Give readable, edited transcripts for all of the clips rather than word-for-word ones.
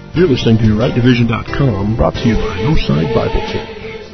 You're listening to RightDivision.com, brought to you by Northside Bible Church.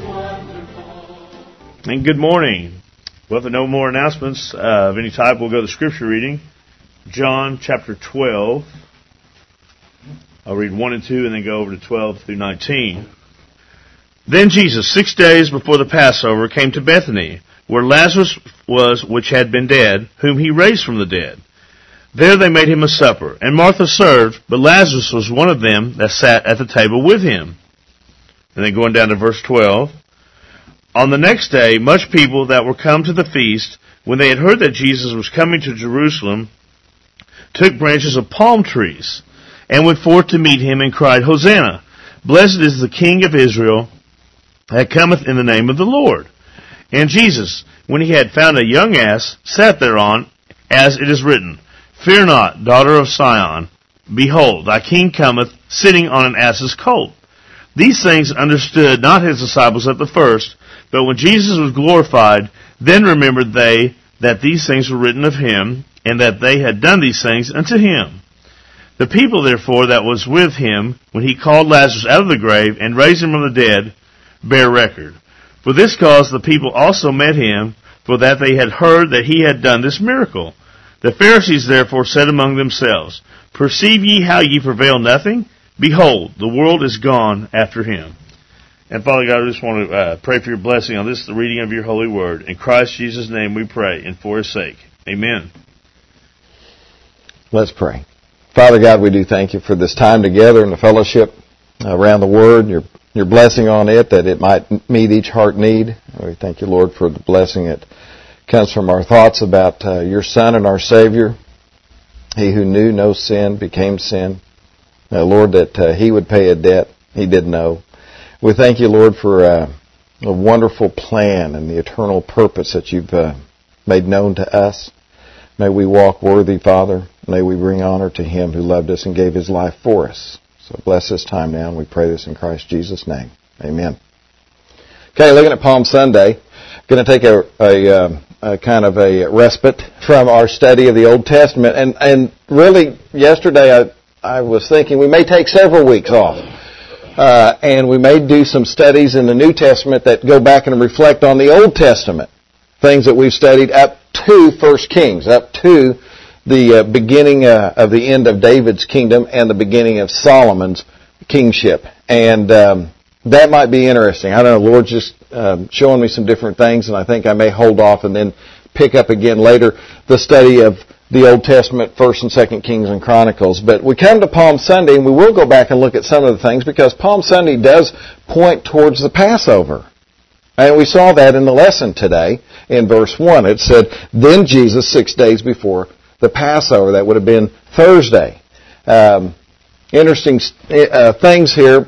And good morning. Well, if no more announcements of any type, we'll go to Scripture reading. John chapter 12. I'll read 1 and 2 and then go over to 12 through 19. Then Jesus, 6 days before the Passover, came to Bethany, where Lazarus was, which had been dead, whom he raised from the dead. There they made him a supper, and Martha served, but Lazarus was one of them that sat at the table with him. And then going down to verse 12. On the next day, much people that were come to the feast, when they had heard that Jesus was coming to Jerusalem, took branches of palm trees, and went forth to meet him, and cried, Hosanna! Blessed is the King of Israel, that cometh in the name of the Lord. And Jesus, when he had found a young ass, sat thereon, as it is written, Fear not, daughter of Sion. Behold, thy king cometh, sitting on an ass's colt. These things understood not his disciples at the first, but when Jesus was glorified, then remembered they that these things were written of him, and that they had done these things unto him. The people, therefore, that was with him, when he called Lazarus out of the grave, and raised him from the dead, bear record. For this cause the people also met him, for that they had heard that he had done this miracle. The Pharisees therefore said among themselves, Perceive ye how ye prevail nothing? Behold, the world is gone after him. And Father God, I just want to pray for your blessing on this, the reading of your holy word. In Christ Jesus' name we pray, and for his sake. Amen. Let's pray. Father God, we do thank you for this time together in the fellowship around the word, your blessing on it, that it might meet each heart need. We thank you, Lord, for the blessing that comes from our thoughts about your Son and our Savior. He who knew no sin became sin. Lord, that he would pay a debt he didn't know. We thank you, Lord, for a wonderful plan and the eternal purpose that you've made known to us. May we walk worthy, Father. May we bring honor to him who loved us and gave his life for us. So bless this time now, and we pray this in Christ Jesus' name. Amen. Okay, looking at Palm Sunday, going to take a kind of a respite from our study of the Old Testament. And really, yesterday I was thinking we may take several weeks off. And we may do some studies in the New Testament that go back and reflect on the Old Testament. Things that we've studied up to 1 Kings, up to the beginning of the end of David's kingdom and the beginning of Solomon's kingship. And that might be interesting. I don't know, Lord's just showing me some different things, and I think I may hold off and then pick up again later the study of the Old Testament, 1st and 2nd Kings and Chronicles. But we come to Palm Sunday, and we will go back and look at some of the things, because Palm Sunday does point towards the Passover. And we saw that in the lesson today in verse 1. It said, Then Jesus, 6 days before the Passover. That would have been Thursday. Interesting things here.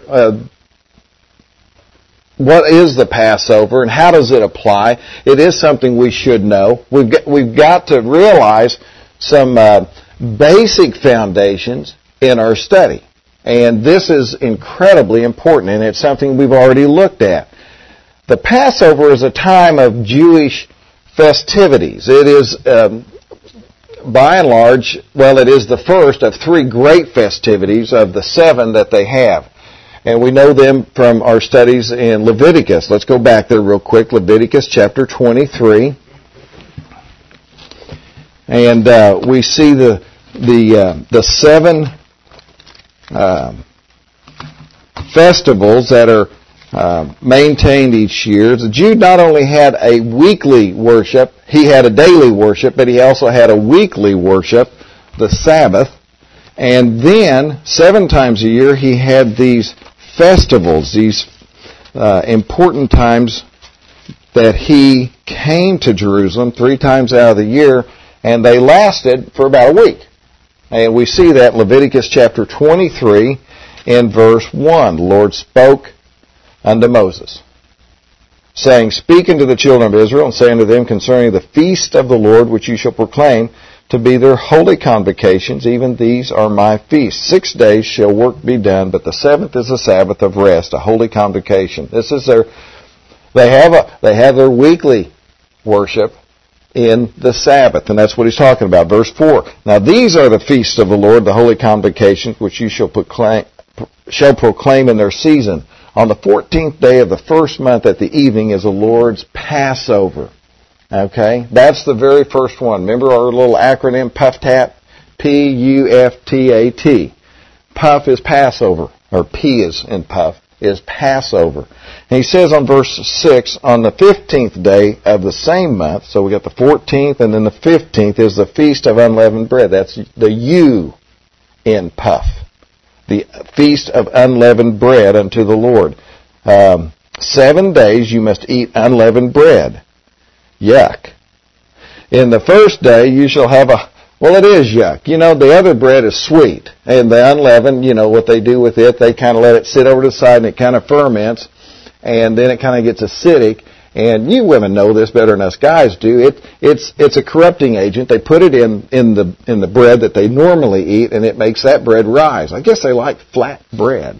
What is the Passover and how does it apply? It is something we should know. We've got to realize some basic foundations in our study. And this is incredibly important, and it's something we've already looked at. The Passover is a time of Jewish festivities. It is, by and large, it is the first of 3 great festivities of the 7 that they have. And we know them from our studies in Leviticus. Let's go back there real quick. Leviticus chapter 23. And we see the 7 festivals that are maintained each year. The Jew not only had a weekly worship, he had a daily worship, but he also had a weekly worship, the Sabbath. And then 7 times a year he had these festivals, these important times that he came to Jerusalem 3 times out of the year, and they lasted for about a week. And we see that in Leviticus chapter 23 in verse 1. The Lord spoke unto Moses, saying, Speak unto the children of Israel, and say unto them concerning the feast of the Lord, which you shall proclaim to be their holy convocations, even these are my feasts. 6 days shall work be done, but the 7th is a Sabbath of rest, a holy convocation. This is they have their weekly worship in the Sabbath, and that's what he's talking about. Verse 4. Now these are the feasts of the Lord, the holy convocations, which you shall proclaim shall proclaim in their season. On the 14th day of the first month at the evening is the Lord's Passover. Okay? That's the very first one. Remember our little acronym, PUFTAT? P-U-F-T-A-T. Puff is Passover, or P is in Puff, is Passover. And he says on verse 6, on the 15th day of the same month, so we got the 14th and then the 15th is the Feast of Unleavened Bread. That's the U in Puff. The Feast of Unleavened Bread unto the Lord. 7 days you must eat unleavened bread. Yuck. In the first day you shall have well, it is yuck. You know, the other bread is sweet. And the unleavened, you know, what they do with it, they kind of let it sit over to the side and it kind of ferments. And then it kind of gets acidic. And you women know this better than us guys do. It's a corrupting agent. They put it in the bread that they normally eat, and it makes that bread rise. I guess they like flat bread.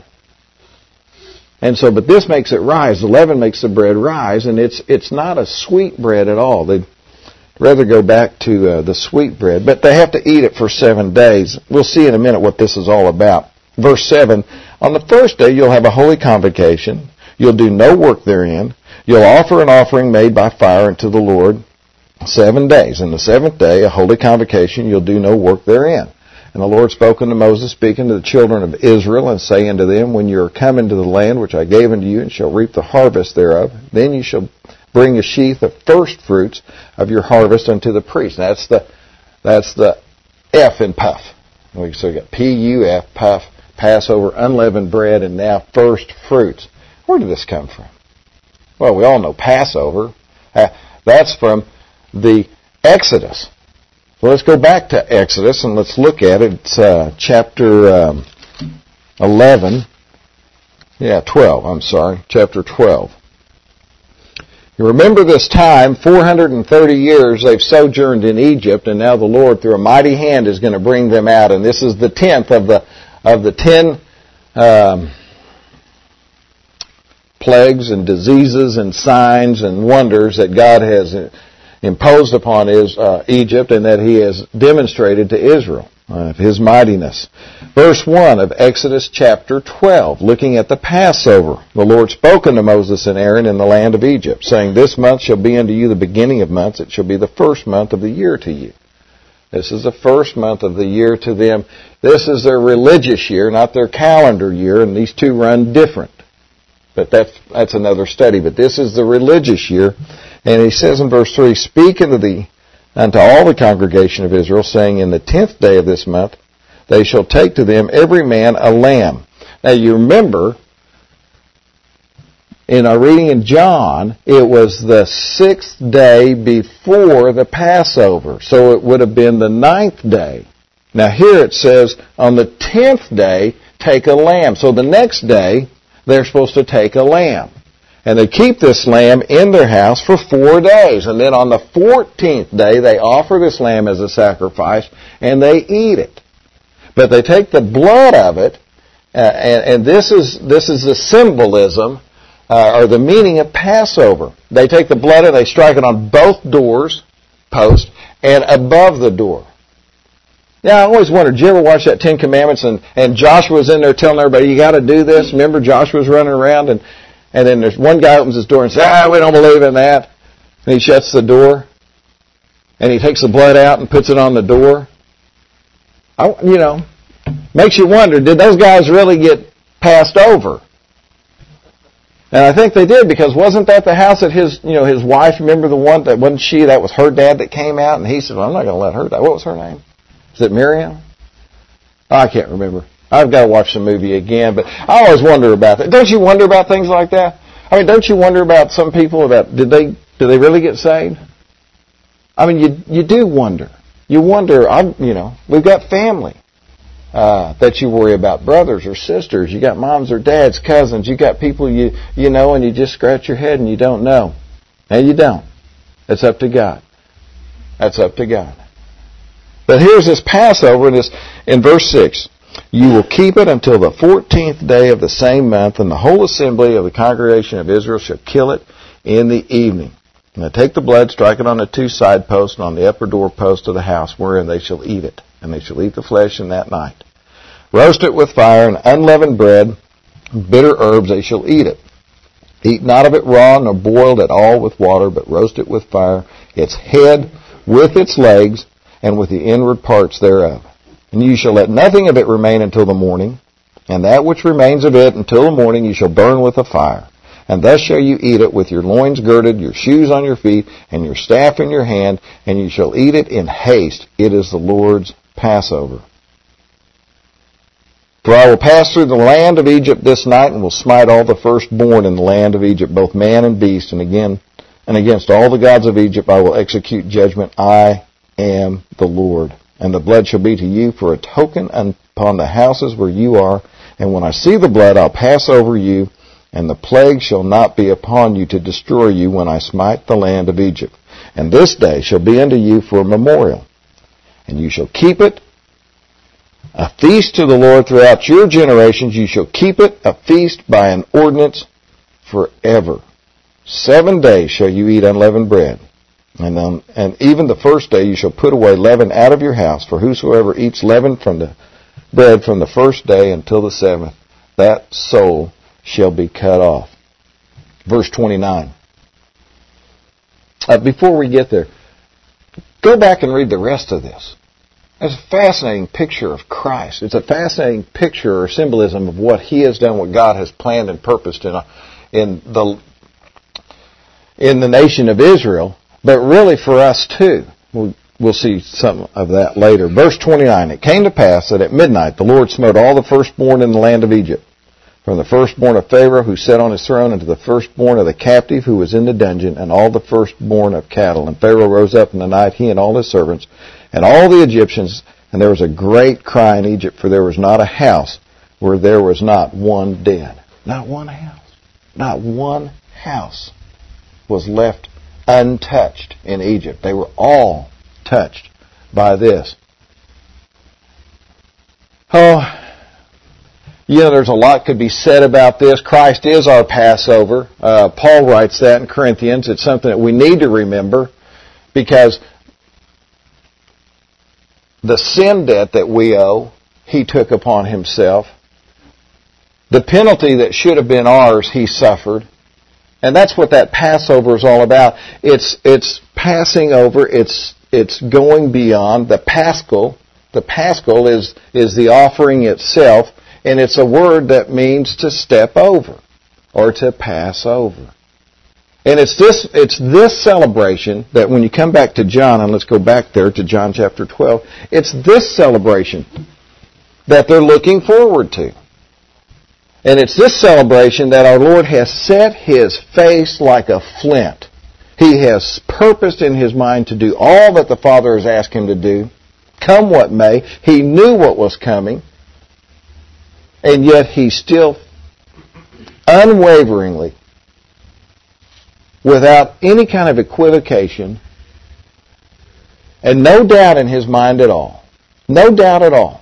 And so, but this makes it rise. The leaven makes the bread rise, and it's not a sweet bread at all. They'd rather go back to the sweet bread. But they have to eat it for 7 days. We'll see in a minute what this is all about. Verse 7, on the first day you'll have a holy convocation. You'll do no work therein. You'll offer an offering made by fire unto the Lord 7 days. And the seventh day, a holy convocation, you'll do no work therein. And the Lord spoke unto Moses, speaking to the children of Israel, and saying unto them, when you are come into the land which I gave unto you, and shall reap the harvest thereof, then you shall bring a sheaf of first fruits of your harvest unto the priest. Now, that's the F in Puff. So we got P-U-F, Puff, Passover, unleavened bread, and now first fruits. Where did this come from? Well, we all know Passover. That's from the Exodus. Well, let's go back to Exodus and let's look at it. It's chapter 11. Yeah, 12. I'm sorry. Chapter 12. You remember this time, 430 years they've sojourned in Egypt, and now the Lord, through a mighty hand, is going to bring them out. And this is the 10th of the 10 plagues and diseases and signs and wonders that God has imposed upon Egypt, and that He has demonstrated to Israel of His mightiness. Verse 1 of Exodus chapter 12, looking at the Passover. The Lord spoke unto Moses and Aaron in the land of Egypt, saying, this month shall be unto you the beginning of months. It shall be the first month of the year to you. This is the first month of the year to them. This is their religious year, not their calendar year, and these two run different. But that's another study. But this is the religious year. And he says in verse 3, speak unto all the congregation of Israel, saying, in the 10th day of this month, they shall take to them every man a lamb. Now you remember, in our reading in John, it was the 6th day before the Passover. So it would have been the 9th day. Now here it says, on the 10th day, take a lamb. So the next day, they're supposed to take a lamb. And they keep this lamb in their house for 4 days. And then on the 14th day, they offer this lamb as a sacrifice, and they eat it. But they take the blood of it, and this is the symbolism, or the meaning of Passover. They take the blood and they strike it on both posts, and above the door. Now, I always wondered, did you ever watch that 10 Commandments, and Joshua was in there telling everybody, you got to do this? Remember, Joshua's running around, and then there's one guy opens his door and says, we don't believe in that. And he shuts the door, and he takes the blood out and puts it on the door. Makes you wonder, did those guys really get passed over? And I think they did, because wasn't that the house that his wife, remember the one that was her dad that came out, and he said, well, I'm not going to let her die. What was her name? Is it Miriam? I can't remember. I've got to watch the movie again, but I always wonder about that. Don't you wonder about things like that? I mean, don't you wonder about some people about, did they really get saved? I mean, you do wonder. You wonder, we've got family that you worry about, brothers or sisters. You got moms or dads, cousins. You got people you know, and you just scratch your head and you don't know. And you don't. It's up to God. That's up to God. But here's this Passover in verse 6. You will keep it until the 14th day of the same month, and the whole assembly of the congregation of Israel shall kill it in the evening. And they take the blood, strike it on the 2 side posts and on the upper door post of the house, wherein they shall eat it. And they shall eat the flesh in that night. Roast it with fire, and unleavened bread, bitter herbs, they shall eat it. Eat not of it raw, nor boiled at all with water, but roast it with fire, its head with its legs, and with the inward parts thereof. And you shall let nothing of it remain until the morning, and that which remains of it until the morning you shall burn with a fire. And thus shall you eat it with your loins girded, your shoes on your feet, and your staff in your hand, and you shall eat it in haste. It is the Lord's Passover. For I will pass through the land of Egypt this night, and will smite all the firstborn in the land of Egypt, both man and beast, and against all the gods of Egypt I will execute judgment. I am the Lord. And the blood shall be to you for a token upon the houses where you are. And when I see the blood, I'll pass over you, and the plague shall not be upon you to destroy you when I smite the land of Egypt. And this day shall be unto you for a memorial. And you shall keep it a feast to the Lord throughout your generations. You shall keep it a feast by an ordinance forever. 7 days shall you eat unleavened bread. And even the first day you shall put away leaven out of your house. For whosoever eats leaven from the bread from the first day until the seventh, that soul shall be cut off. Verse 29. Before we get there, go back and read the rest of this. It's a fascinating picture of Christ. It's a fascinating picture or symbolism of what He has done, what God has planned and purposed in the nation of Israel, but really for us too. We'll see some of that later. Verse 29, it came to pass that at midnight the Lord smote all the firstborn in the land of Egypt, from the firstborn of Pharaoh who sat on his throne, and to the firstborn of the captive who was in the dungeon, and all the firstborn of cattle. And Pharaoh rose up in the night, he and all his servants, and all the Egyptians, and there was a great cry in Egypt, for there was not a house where there was not one dead. Not one house. Not one house was left untouched in Egypt. They were all touched by this. Oh, there's a lot could be said about this. Christ is our Passover. Paul writes that in Corinthians. It's something that we need to remember, because the sin debt that we owe, He took upon Himself. The penalty that should have been ours, He suffered. And that's what that Passover is all about. It's passing over. It's going beyond. The Paschal is the offering itself, and it's a word that means to step over or to pass over. And it's this celebration that when you come back to John, and let's go back there to John chapter 12, it's this celebration that they're looking forward to. And it's this celebration that our Lord has set His face like a flint. He has purposed in His mind to do all that the Father has asked Him to do, come what may. He knew what was coming, and yet He still unwaveringly, without any kind of equivocation, and no doubt in His mind at all, no doubt at all,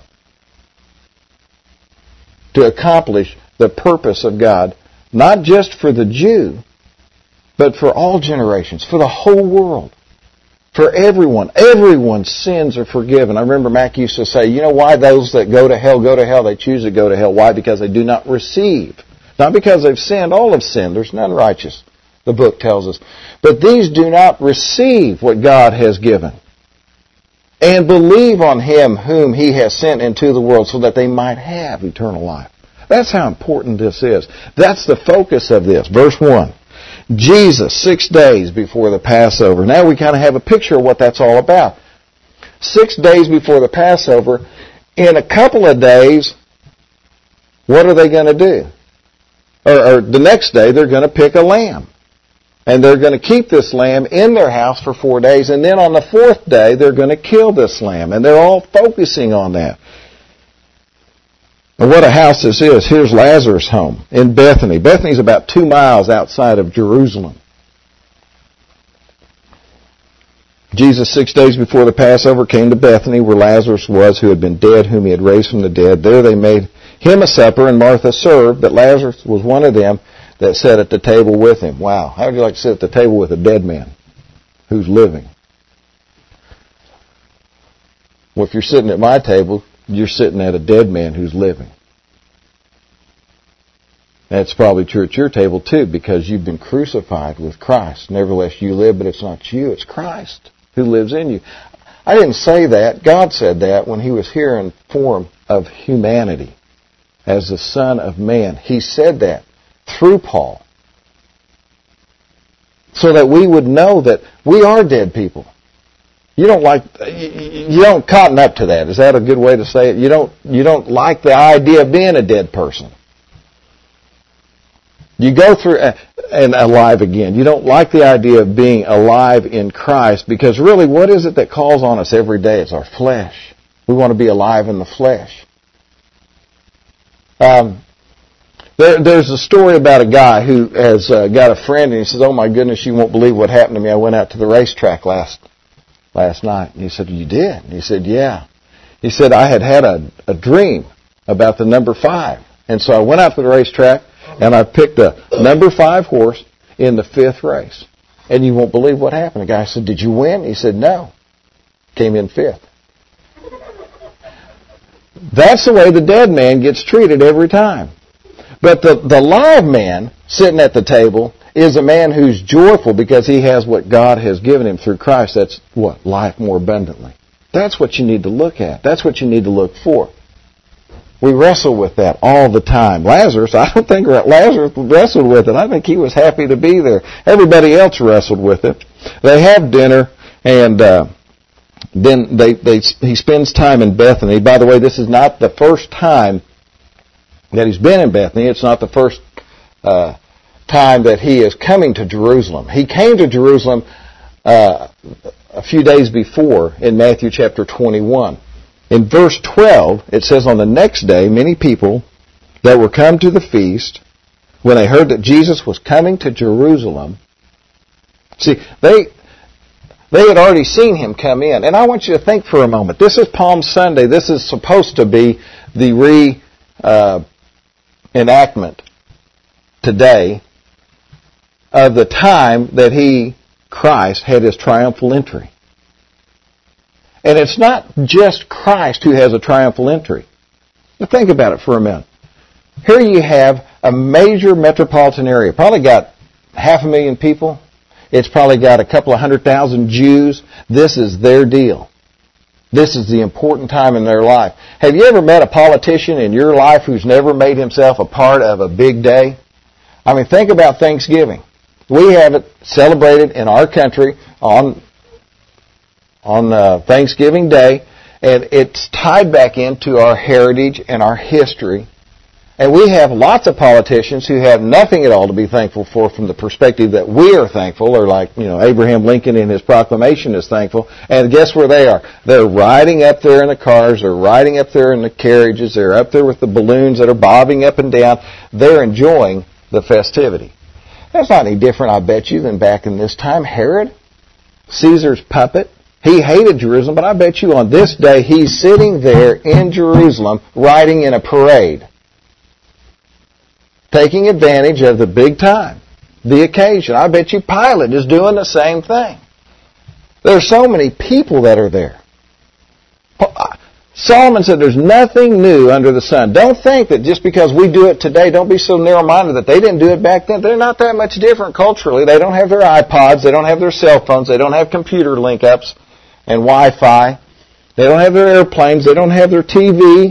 to accomplish the purpose of God, not just for the Jew, but for all generations, for the whole world, for everyone. Everyone's sins are forgiven. I remember Mac used to say, you know why those that go to hell, they choose to go to hell. Why? Because they do not receive. Not because they've sinned. All have sinned. There's none righteous, the book tells us. But these do not receive what God has given and believe on Him whom He has sent into the world, so that they might have eternal life. That's how important this is. That's the focus of this. Verse 1. Jesus, 6 days before the Passover. Now we kind of have a picture of what that's all about. 6 days before the Passover, in a couple of days, what are they going to do? Or the next day, they're going to pick a lamb. And they're going to keep this lamb in their house for 4 days. And then on the fourth day, they're going to kill this lamb. And they're all focusing on that. And what a house this is. Here's Lazarus' home in Bethany. Bethany's about 2 miles outside of Jerusalem. Jesus, 6 days before the Passover, came to Bethany, where Lazarus was, who had been dead, whom He had raised from the dead. There they made Him a supper, and Martha served, but Lazarus was one of them that sat at the table with Him. Wow. How would you like to sit at the table with a dead man who's living? Well, if you're sitting at my table, you're sitting at a dead man who's living. That's probably true at your table too, because you've been crucified with Christ. Nevertheless, you live, but it's not you, it's Christ who lives in you. I didn't say that. God said that when He was here in form of humanity as the Son of Man. He said that through Paul so that we would know that we are dead people. You don't cotton up to that. Is that a good way to say it? You don't like the idea of being a dead person. You go through and alive again. You don't like the idea of being alive in Christ, because really, what is it that calls on us every day? It's our flesh. We want to be alive in the flesh. There's a story about a guy who has got a friend, and he says, "Oh my goodness, you won't believe what happened to me. I went out to the racetrack last night." And he said, "You did?" And he said, "Yeah." He said, "I had a dream about the number 5. And so I went out to the racetrack, and I picked a number 5 horse in the 5th race. And you won't believe what happened." The guy said, "Did you win?" He said, "No." Came in 5th. That's the way the dead man gets treated every time. But the live man sitting at the table is a man who's joyful because he has what God has given him through Christ. That's what? Life more abundantly. That's what you need to look at. That's what you need to look for. We wrestle with that all the time. Lazarus, I don't think Lazarus wrestled with it. I think he was happy to be there. Everybody else wrestled with it. They have dinner, and then he spends time in Bethany. By the way, this is not the first time that he's been in Bethany. It's not the first time that he is coming to Jerusalem. He came to Jerusalem a few days before in Matthew chapter 21. In verse 12, it says, "On the next day, many people that were come to the feast, when they heard that Jesus was coming to Jerusalem," see, they had already seen him come in. And I want you to think for a moment. This is Palm Sunday. This is supposed to be the enactment today of the time that Christ, had his triumphal entry. And it's not just Christ who has a triumphal entry. But think about it for a minute. Here you have a major metropolitan area, probably got 500,000 people. It's probably got a couple of 100,000 Jews. This is their deal. This is the important time in their life. Have you ever met a politician in your life who's never made himself a part of a big day? I mean, think about Thanksgiving. We have it celebrated in our country on Thanksgiving Day, and it's tied back into our heritage and our history. And we have lots of politicians who have nothing at all to be thankful for from the perspective that we are thankful, or like, Abraham Lincoln in his proclamation is thankful. And guess where they are? They're riding up there in the cars, they're riding up there in the carriages, they're up there with the balloons that are bobbing up and down. They're enjoying the festivity. That's not any different, I bet you, than back in this time. Herod, Caesar's puppet, he hated Jerusalem, but I bet you on this day he's sitting there in Jerusalem riding in a parade, taking advantage of the big time, the occasion. I bet you Pilate is doing the same thing. There are so many people that are there. Solomon said there's nothing new under the sun. Don't think that just because we do it today, don't be so narrow-minded that they didn't do it back then. They're not that much different culturally. They don't have their iPods. They don't have their cell phones. They don't have computer link-ups and Wi-Fi. They don't have their airplanes. They don't have their TV,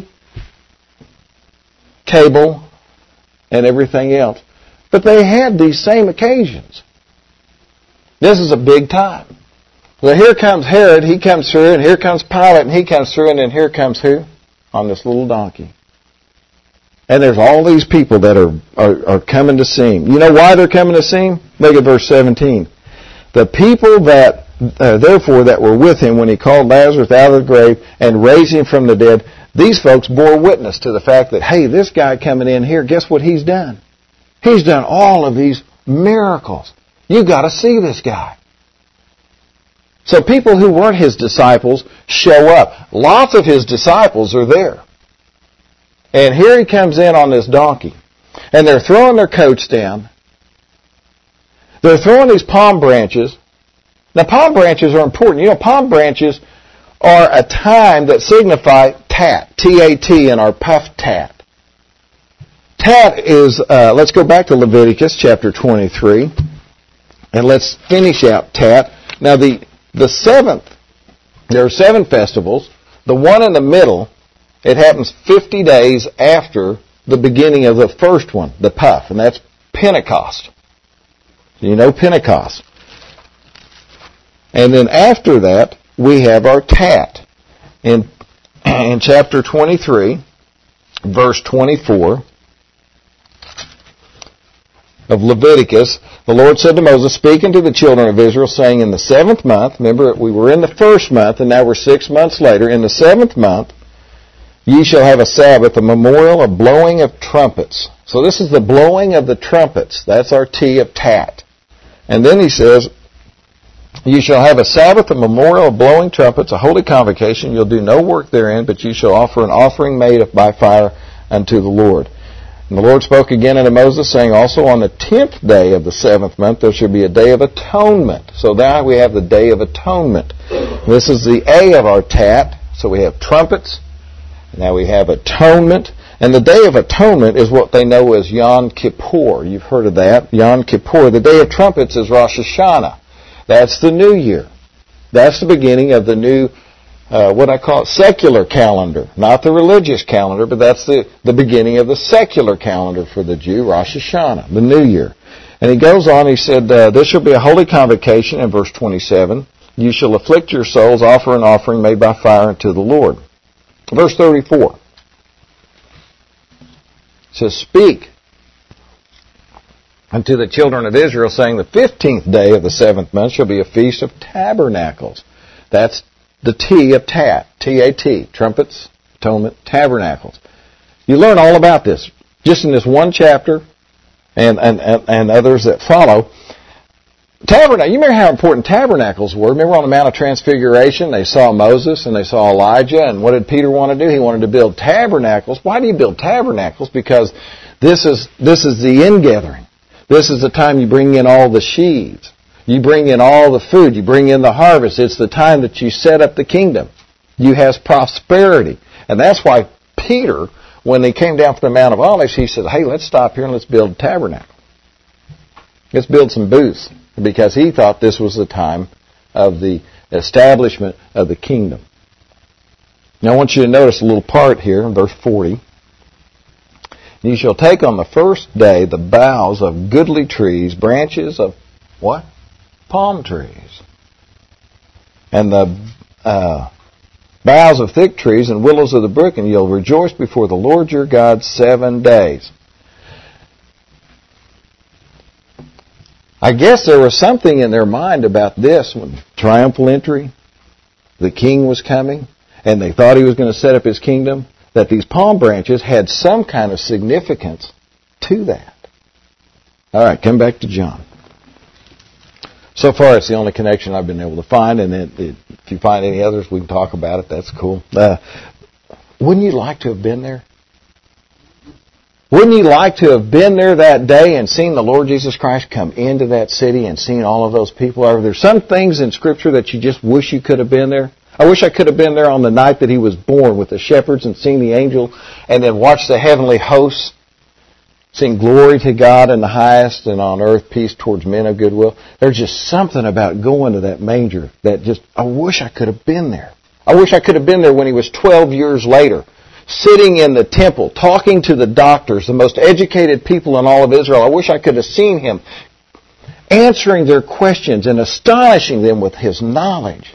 cable, and everything else. But they had these same occasions. This is a big time. So here comes Herod, he comes through, and here comes Pilate, and he comes through, and then here comes who? On this little donkey. And there's all these people that are coming to see him. You know why they're coming to see him? Look at verse 17. The people that, therefore, that were with him when he called Lazarus out of the grave and raised him from the dead, these folks bore witness to the fact that, hey, this guy coming in here, guess what he's done? He's done all of these miracles. You've got to see this guy. So people who weren't his disciples show up. Lots of his disciples are there. And here he comes in on this donkey. And they're throwing their coats down. They're throwing these palm branches. Now, palm branches are important. Palm branches are a time that signify tat, T-A-T, and our puff tat. Tat is, let's go back to Leviticus chapter 23, and let's finish out tat. Now the seventh, there are 7 festivals. The one in the middle, it happens 50 days after the beginning of the first one, the puff, and that's Pentecost. You know Pentecost. And then after that, we have our tat. In chapter 23, verse 24 of Leviticus, the Lord said to Moses, "Speak unto the children of Israel, saying, in the 7th month," remember we were in the 1st month and now we're 6 months later, "in the 7th month ye shall have a Sabbath, a memorial of blowing of trumpets." So this is the blowing of the trumpets. That's our T of tat. And then he says, "You shall have a Sabbath, a memorial of blowing trumpets, a holy convocation. You'll do no work therein, but you shall offer an offering made by fire unto the Lord." And the Lord spoke again unto Moses, saying, "Also on the 10th day of the 7th month there shall be a day of atonement." So now we have the day of atonement. This is the A of our tat. So we have trumpets. Now we have atonement. And the Day of Atonement is what they know as Yom Kippur. You've heard of that, Yom Kippur. The Day of Trumpets is Rosh Hashanah. That's the new year. That's the beginning of the new, what I call it, secular calendar. Not the religious calendar, but that's the beginning of the secular calendar for the Jew, Rosh Hashanah, the new year. And he goes on, he said, "This shall be a holy convocation," in verse 27. "You shall afflict your souls, offer an offering made by fire unto the Lord." Verse 34. It says, "Speak unto the children of Israel, saying, the 15th day of the 7th month shall be a feast of tabernacles." That's the T of tat, T-A-T, trumpets, atonement, tabernacles. You learn all about this just in this one chapter and others that follow. Tabernacle. You remember how important tabernacles were? Remember on the Mount of Transfiguration, they saw Moses and they saw Elijah, and what did Peter want to do? He wanted to build tabernacles. Why do you build tabernacles? Because this is the ingathering. This is the time you bring in all the sheaves. You bring in all the food. You bring in the harvest. It's the time that you set up the kingdom. You have prosperity. And that's why Peter, when they came down from the Mount of Olives, he said, "Hey, let's stop here and let's build a tabernacle. Let's build some booths." Because he thought this was the time of the establishment of the kingdom. Now I want you to notice a little part here in verse 40. "You shall take on the first day the boughs of goodly trees, branches of," what? "Palm trees. And the boughs of thick trees and willows of the brook, and you'll rejoice before the Lord your God 7 days. I guess there was something in their mind about this when triumphal entry, the king was coming, and they thought he was going to set up his kingdom, that these palm branches had some kind of significance to that. All right, come back to John. So far, it's the only connection I've been able to find, and if you find any others, we can talk about it. That's cool. Wouldn't you like to have been there? Wouldn't you like to have been there that day and seen the Lord Jesus Christ come into that city and seen all of those people? Are there some things in Scripture that you just wish you could have been there? I wish I could have been there on the night that he was born with the shepherds and seen the angel and then watched the heavenly hosts, sing glory to God in the highest and on earth peace towards men of goodwill. There's just something about going to that manger that just, I wish I could have been there. I wish I could have been there when he was 12 years later, sitting in the temple, talking to the doctors, the most educated people in all of Israel. I wish I could have seen him answering their questions and astonishing them with his knowledge.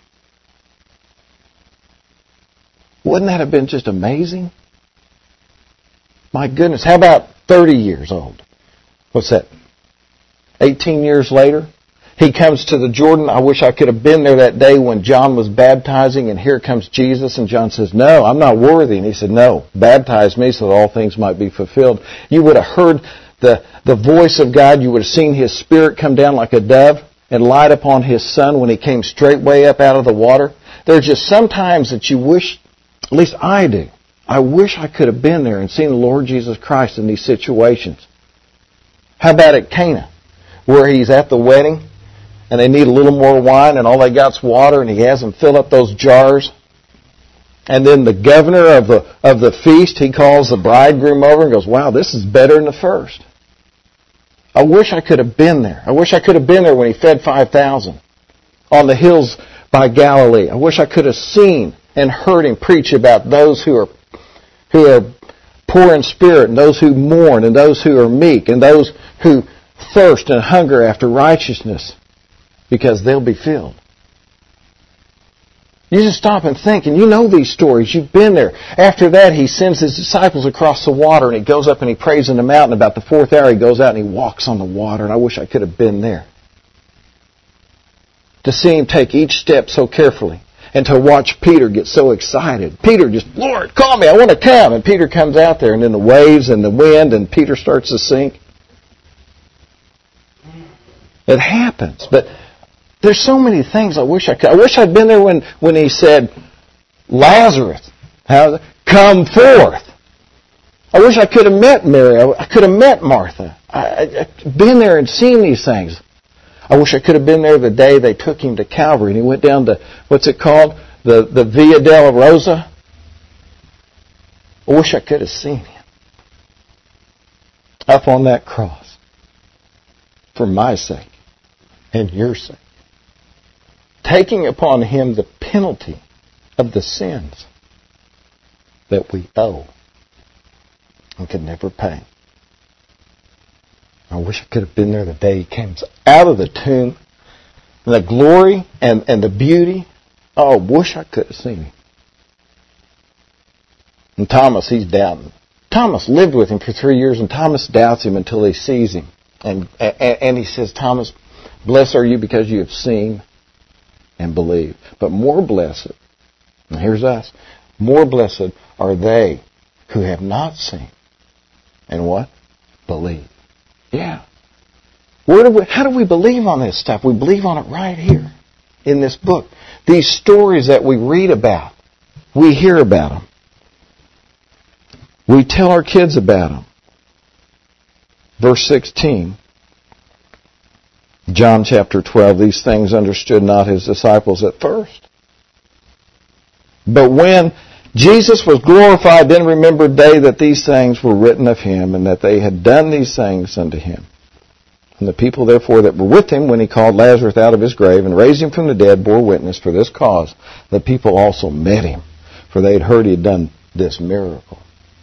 Wouldn't that have been just amazing? My goodness, how about 30 years old? What's that? 18 years later? He comes to the Jordan. I wish I could have been there that day when John was baptizing, and here comes Jesus, and John says, "No, I'm not worthy." And he said, "No, baptize me so that all things might be fulfilled." You would have heard the voice of God. You would have seen His Spirit come down like a dove and light upon His Son when He came straightway up out of the water. There's just some times that you wish, at least I do, I wish I could have been there and seen the Lord Jesus Christ in these situations. How about at Cana, where He's at the wedding, and they need a little more wine, and all they got's water, and He has them fill up those jars. And then the governor of the feast, he calls the bridegroom over and goes, wow, this is better than the first. I wish I could have been there. I wish I could have been there when he fed 5,000 on the hills by Galilee. I wish I could have seen and heard him preach about those who are poor in spirit, and those who mourn, and those who are meek, and those who thirst and hunger after righteousness, because they'll be filled. You just stop and think, and you know these stories. You've been there. After that, he sends his disciples across the water, and he goes up and he prays in the mountain. About the 4th hour, he goes out and he walks on the water, and I wish I could have been there. To see him take each step so carefully, and to watch Peter get so excited. Peter just, Lord, call me, I want to come. And Peter comes out there, and then the waves and the wind, and Peter starts to sink. It happens, but there's so many things I wish I could. I wish I'd been there when he said, Lazarus, come forth. I wish I could have met Mary. I could have met Martha. I'd been there and seen these things. I wish I could have been there the day they took him to Calvary and he went down to, what's it called? The Via Dolorosa. I wish I could have seen him up on that cross for my sake and your sake, taking upon him the penalty of the sins that we owe and could never pay. I wish I could have been there the day he came out of the tomb. And the glory and the beauty. Oh, I wish I could have seen him. And Thomas, he's doubting. Thomas lived with him for 3 years, and Thomas doubts him until he sees him. And he says, Thomas, blessed are you because you have seen and believed. But more blessed, and here's us, more blessed are they who have not seen. And what? Believe. Yeah. How do we believe on this stuff? We believe on it right here in this book. These stories that we read about, we hear about them. We tell our kids about them. Verse 16, John chapter 12, these things understood not his disciples at first. But when Jesus was glorified, then remembered they that these things were written of him, and that they had done these things unto him. And the people therefore that were with him, when he called Lazarus out of his grave, and raised him from the dead, bore witness for this cause. The people also met him, for they had heard he had done this miracle.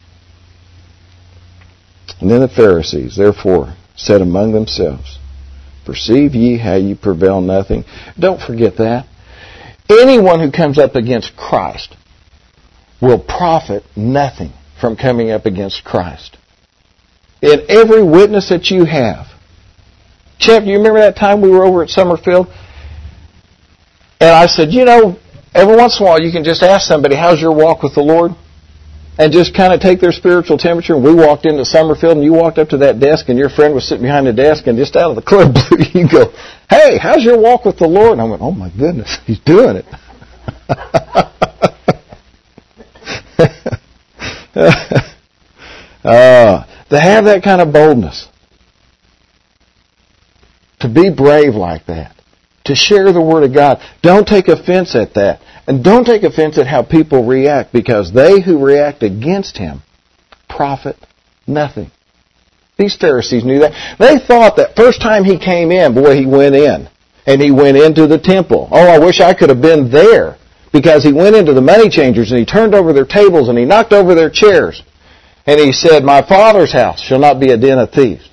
And then the Pharisees therefore said among themselves, perceive ye how ye prevail nothing? Don't forget that. Anyone who comes up against Christ will profit nothing from coming up against Christ. In every witness that you have. Chip, you remember that time we were over at Summerfield? And I said, every once in a while you can just ask somebody, how's your walk with the Lord? And just kind of take their spiritual temperature. And we walked into Summerfield, and you walked up to that desk, and your friend was sitting behind the desk, and just out of the clear blue, you go, hey, how's your walk with the Lord? And I went, oh my goodness, he's doing it. To have that kind of boldness, to be brave like that, to share the Word of God. Don't take offense at that. And don't take offense at how people react, because they who react against him profit nothing. These Pharisees knew that. They thought that first time he came in, boy, he went in. And he went into the temple. Oh, I wish I could have been there. Because he went into the money changers and he turned over their tables and he knocked over their chairs. And he said, my Father's house shall not be a den of thieves.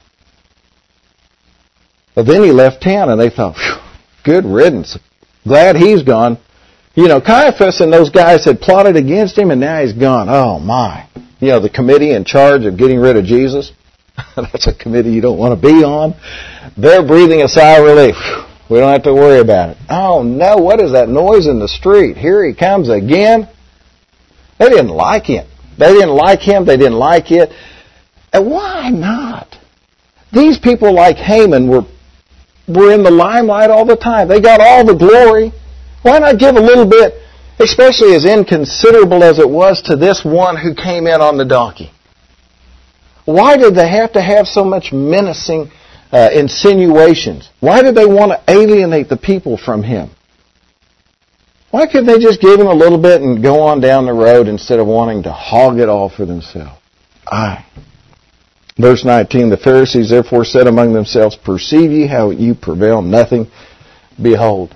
But then he left town and they thought, good riddance. Glad he's gone. Caiaphas and those guys had plotted against him and now he's gone. Oh my. The committee in charge of getting rid of Jesus. That's a committee you don't want to be on. They're breathing a sigh of relief. We don't have to worry about it. Oh no, what is that noise in the street? Here he comes again. They didn't like him. They didn't like him. They didn't like it. And why not? These people like Haman were in the limelight all the time. They got all the glory. Why not give a little bit, especially as inconsiderable as it was to this one who came in on the donkey? Why did they have to have so much menacing insinuations? Why did they want to alienate the people from him? Why couldn't they just give him a little bit and go on down the road instead of wanting to hog it all for themselves? Verse 19, the Pharisees therefore said among themselves, perceive ye how you prevail nothing? Behold,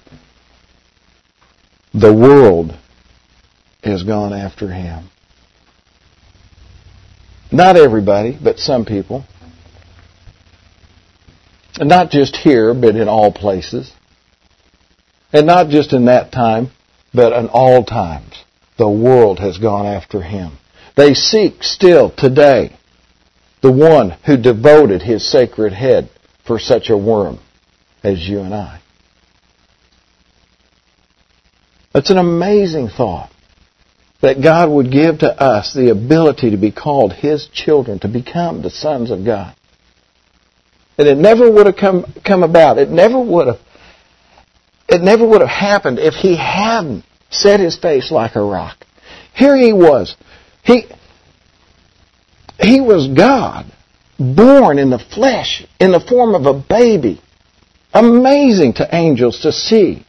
the world has gone after him. Not everybody, but some people. And not just here, but in all places. And not just in that time, but in all times. The world has gone after him. They seek still today the one who devoted his sacred head for such a worm as you and I. It's an amazing thought that God would give to us the ability to be called his children, to become the sons of God. And it never would have come about. It never would have happened if he hadn't set his face like a rock. Here he was. He was God, born in the flesh, in the form of a baby. Amazing to angels to see.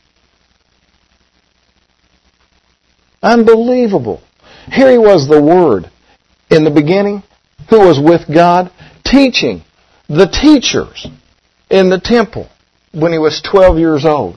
Unbelievable. Here he was, the Word, in the beginning, who was with God, teaching the teachers in the temple when he was 12 years old.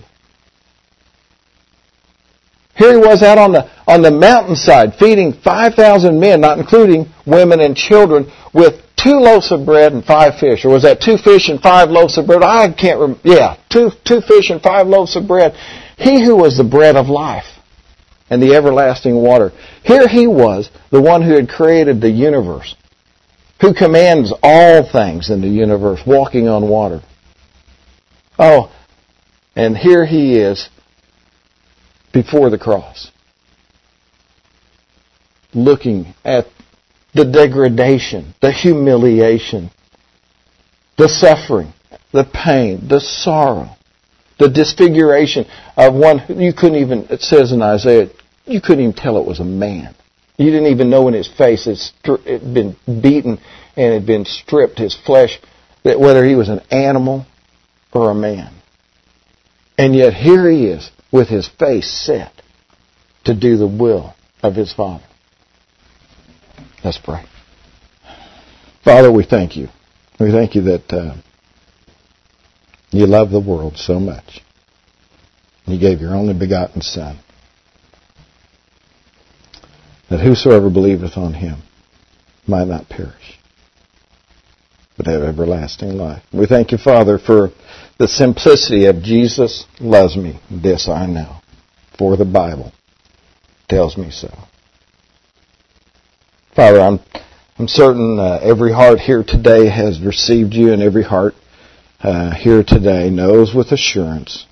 Here he was out on the mountainside feeding 5,000 men, not including women and children, with 2 loaves of bread and 5 fish. Or was that 2 fish and 5 loaves of bread? I can't remember. Yeah, 2 fish and 5 loaves of bread. He who was the bread of life and the everlasting water. Here he was, the one who had created the universe, who commands all things in the universe, walking on water. Oh, and here he is before the cross, looking at the degradation, the humiliation, the suffering, the pain, the sorrow, the disfiguration of one who you couldn't even, it says in Isaiah, you couldn't even tell it was a man. You didn't even know in his face it had been beaten and had been stripped, his flesh, that whether he was an animal or a man. And yet here he is with his face set to do the will of his Father. Let's pray. Father, we thank you. We thank you that you love the world so much. You gave your only begotten Son, that whosoever believeth on him might not perish, but have everlasting life. We thank you, Father, for the simplicity of Jesus loves me. This I know, for the Bible tells me so. Father, I'm certain every heart here today has received you, and every heart here today knows with assurance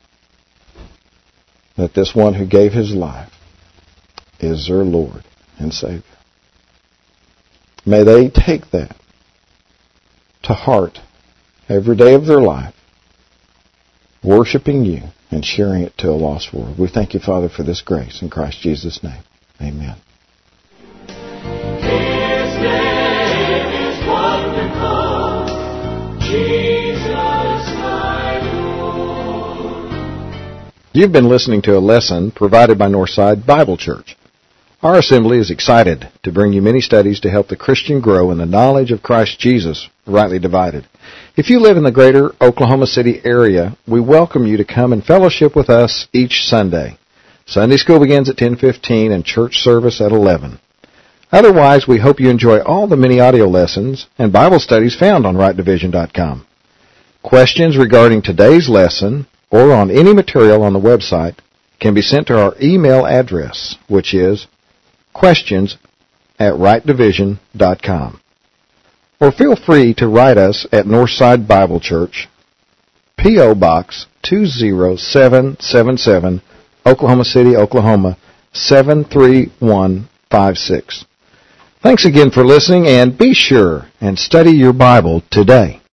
that this one who gave his life is their Lord and Savior. May they take that to heart every day of their life, worshiping you and sharing it to a lost world. We thank you, Father, for this grace. In Christ Jesus' name, amen. His name is wonderful, Jesus my Lord. You've been listening to a lesson provided by Northside Bible Church. Our assembly is excited to bring you many studies to help the Christian grow in the knowledge of Christ Jesus, rightly divided. If you live in the greater Oklahoma City area, we welcome you to come and fellowship with us each Sunday. Sunday school begins at 10:15 and church service at 11. Otherwise, we hope you enjoy all the many audio lessons and Bible studies found on rightdivision.com. Questions regarding today's lesson or on any material on the website can be sent to our email address, which is questions@rightdivision.com. Or feel free to write us at Northside Bible Church, P.O. Box 20777, Oklahoma City, Oklahoma 73156. Thanks again for listening, and be sure and study your Bible today.